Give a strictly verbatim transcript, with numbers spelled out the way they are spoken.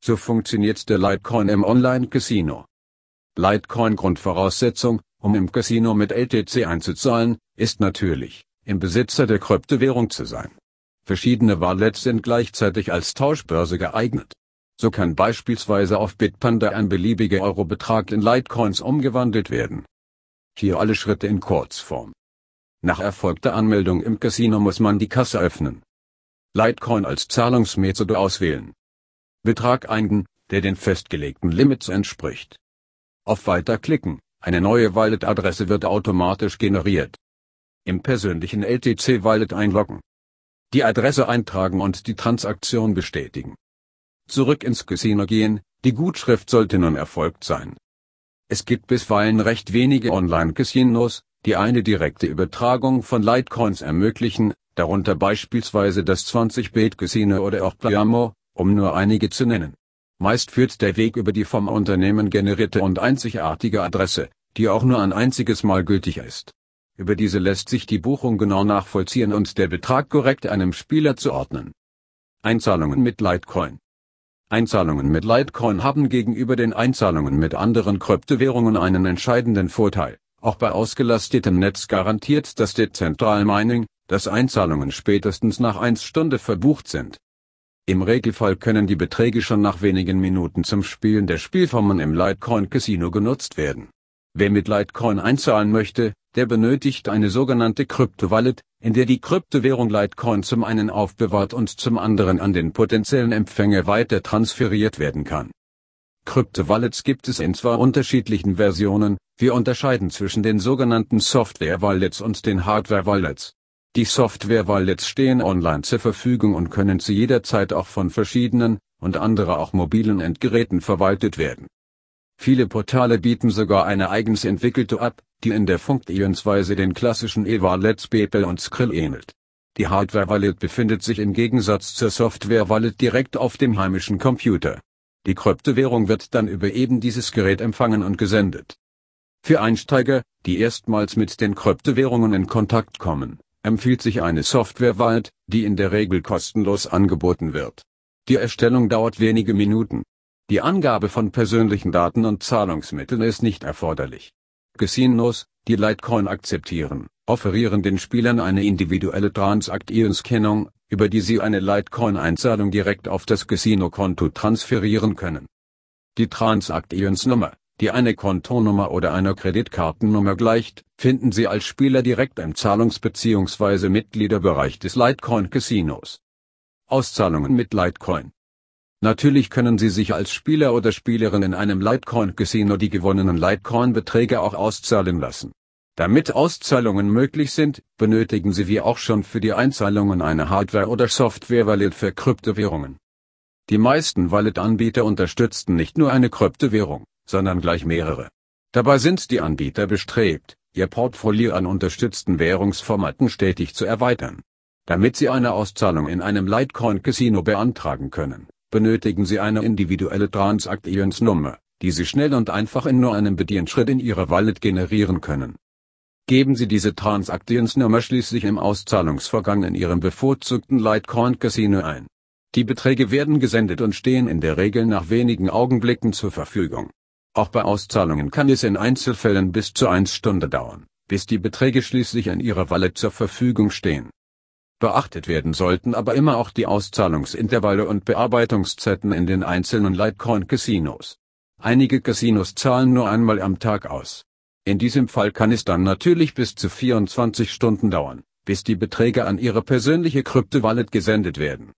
So funktioniert der Litecoin im Online-Casino. Litecoin-Grundvoraussetzung, um im Casino mit L T C einzuzahlen, ist natürlich, im Besitzer der Kryptowährung zu sein. Verschiedene Wallets sind gleichzeitig als Tauschbörse geeignet. So kann beispielsweise auf Bitpanda ein beliebiger Eurobetrag in Litecoins umgewandelt werden. Hier alle Schritte in Kurzform. Nach erfolgter Anmeldung im Casino muss man die Kasse öffnen. Litecoin als Zahlungsmethode auswählen. Betrag eingeben, der den festgelegten Limits entspricht. Auf Weiter klicken, eine neue Wallet-Adresse wird automatisch generiert. Im persönlichen L T C-Wallet einloggen. Die Adresse eintragen und die Transaktion bestätigen. Zurück ins Casino gehen, die Gutschrift sollte nun erfolgt sein. Es gibt bisweilen recht wenige Online-Casinos, die eine direkte Übertragung von Litecoins ermöglichen, darunter beispielsweise das zwanzig-Bit-Casino oder auch Playamo, um nur einige zu nennen. Meist führt der Weg über die vom Unternehmen generierte und einzigartige Adresse, die auch nur ein einziges Mal gültig ist. Über diese lässt sich die Buchung genau nachvollziehen und der Betrag korrekt einem Spieler zuordnen. Einzahlungen mit Litecoin. Einzahlungen mit Litecoin haben gegenüber den Einzahlungen mit anderen Kryptowährungen einen entscheidenden Vorteil. Auch bei ausgelastetem Netz garantiert das Decentraland Mining, dass Einzahlungen spätestens nach einer Stunde verbucht sind. Im Regelfall können die Beträge schon nach wenigen Minuten zum Spielen der Spielformen im Litecoin Casino genutzt werden. Wer mit Litecoin einzahlen möchte, der benötigt eine sogenannte Kryptowallet, in der die Kryptowährung Litecoin zum einen aufbewahrt und zum anderen an den potenziellen Empfänger weiter transferiert werden kann. Kryptowallets gibt es in zwei unterschiedlichen Versionen. Wir unterscheiden zwischen den sogenannten Software-Wallets und den Hardware-Wallets. Die Software-Wallets stehen online zur Verfügung und können zu jeder Zeit auch von verschiedenen, und andere auch mobilen Endgeräten verwaltet werden. Viele Portale bieten sogar eine eigens entwickelte App, die in der Funktionsweise den klassischen E-Wallets PayPal und Skrill ähnelt. Die Hardware-Wallet befindet sich im Gegensatz zur Software-Wallet direkt auf dem heimischen Computer. Die Kryptowährung wird dann über eben dieses Gerät empfangen und gesendet. Für Einsteiger, die erstmals mit den Kryptowährungen in Kontakt kommen, empfiehlt sich eine Software-Wallet, die in der Regel kostenlos angeboten wird. Die Erstellung dauert wenige Minuten. Die Angabe von persönlichen Daten und Zahlungsmitteln ist nicht erforderlich. Casinos, die Litecoin akzeptieren, offerieren den Spielern eine individuelle Transaktionskennung, über die sie eine Litecoin-Einzahlung direkt auf das Casino-Konto transferieren können. Die Transaktionsnummer, die eine Kontonummer oder einer Kreditkartennummer gleicht, finden Sie als Spieler direkt im Zahlungs- bzw. Mitgliederbereich des Litecoin-Casinos. Auszahlungen mit Litecoin. Natürlich können Sie sich als Spieler oder Spielerin in einem Litecoin-Casino die gewonnenen Litecoin-Beträge auch auszahlen lassen. Damit Auszahlungen möglich sind, benötigen Sie wie auch schon für die Einzahlungen eine Hardware- oder Software-Wallet für Kryptowährungen. Die meisten Wallet-Anbieter unterstützen nicht nur eine Kryptowährung, sondern gleich mehrere. Dabei sind die Anbieter bestrebt, ihr Portfolio an unterstützten Währungsformaten stetig zu erweitern. Damit Sie eine Auszahlung in einem Litecoin-Casino beantragen können, benötigen Sie eine individuelle Transaktionsnummer, die Sie schnell und einfach in nur einem Bedienschritt in Ihrer Wallet generieren können. Geben Sie diese Transaktionsnummer schließlich im Auszahlungsvorgang in Ihrem bevorzugten Litecoin-Casino ein. Die Beträge werden gesendet und stehen in der Regel nach wenigen Augenblicken zur Verfügung. Auch bei Auszahlungen kann es in Einzelfällen bis zu einer Stunde dauern, bis die Beträge schließlich in Ihrer Wallet zur Verfügung stehen. Beachtet werden sollten aber immer auch die Auszahlungsintervalle und Bearbeitungszeiten in den einzelnen Litecoin-Casinos. Einige Casinos zahlen nur einmal am Tag aus. In diesem Fall kann es dann natürlich bis zu vierundzwanzig Stunden dauern, bis die Beträge an Ihre persönliche Kryptowallet gesendet werden.